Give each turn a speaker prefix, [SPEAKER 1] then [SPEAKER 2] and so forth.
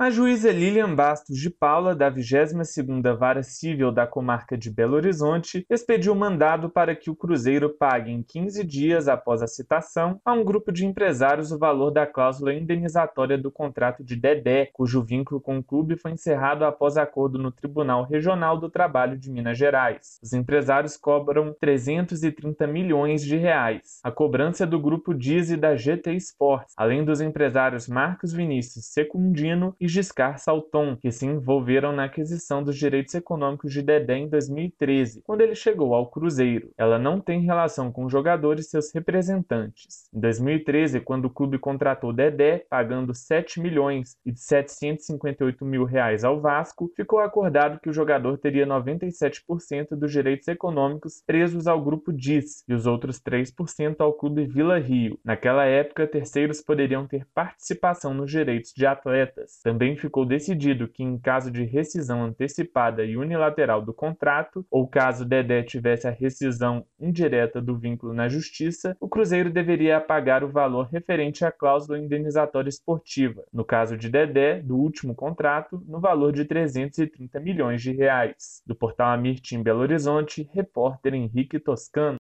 [SPEAKER 1] A juíza Lilian Bastos de Paula, da 22ª Vara Civil da Comarca de Belo Horizonte, expediu mandado para que o Cruzeiro pague em 15 dias após a citação a um grupo de empresários o valor da cláusula indenizatória do contrato de Dedé, cujo vínculo com o clube foi encerrado após acordo no Tribunal Regional do Trabalho de Minas Gerais. Os empresários cobram 330 milhões de reais. A cobrança é do grupo Diz e da GT Sports, além dos empresários Marcos Vinícius Secundino e Giscard Salton, que se envolveram na aquisição dos direitos econômicos de Dedé em 2013, quando ele chegou ao Cruzeiro. Ela não tem relação com o jogador e seus representantes. Em 2013, quando o clube contratou Dedé, pagando 7 milhões e 758 mil reais ao Vasco, ficou acordado que o jogador teria 97% dos direitos econômicos presos ao grupo Diz e os outros 3% ao clube Vila Rio. Naquela época, terceiros poderiam ter participação nos direitos de atletas. Também ficou decidido que, em caso de rescisão antecipada e unilateral do contrato, ou caso Dedé tivesse a rescisão indireta do vínculo na Justiça, o Cruzeiro deveria pagar o valor referente à cláusula indenizatória esportiva. No caso de Dedé, do último contrato, no valor de 330 milhões de reais. Do portal Amirtim Belo Horizonte, repórter Henrique Toscano.